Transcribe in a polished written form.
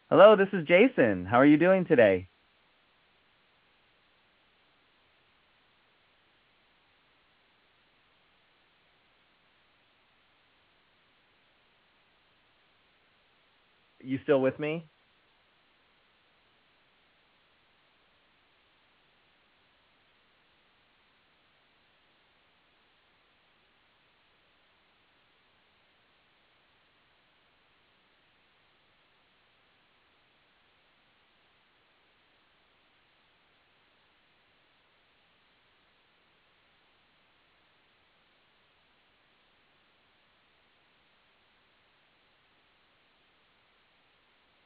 Hello, this is Jason. How are you doing today? You still with me?